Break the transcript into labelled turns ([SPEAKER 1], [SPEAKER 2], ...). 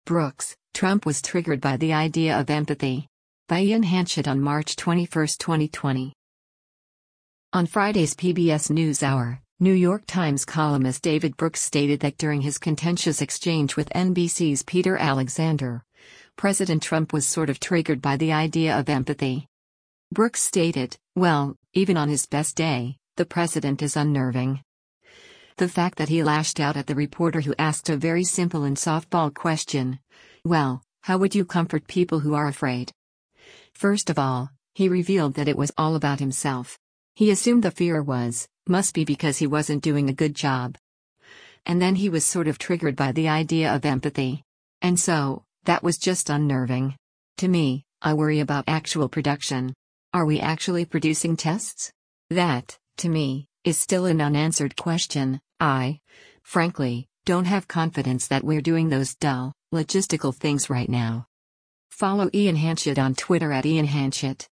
[SPEAKER 1] Brooks, Trump was triggered by the idea of empathy. By Ian Hanchett on March 21, 2020. On Friday's PBS NewsHour, New York Times columnist David Brooks stated that during his contentious exchange with NBC's Peter Alexander, President Trump was sort of triggered by the idea of empathy. Brooks stated, "Well, even on his best day, the president is unnerving." The fact that he lashed out at the reporter who asked a very simple and softball question, "Well, how would you comfort people who are afraid?" First of all, he revealed that it was all about himself. He assumed the fear must be because he wasn't doing a good job. And then he was sort of triggered by the idea of empathy. And so, that was just unnerving. To me, I worry about actual production. Are we actually producing tests? That, to me, is still an unanswered question. I, frankly, don't have confidence that we're doing those dull, logistical things right now. Follow Ian Hanchett on Twitter @IanHanchett.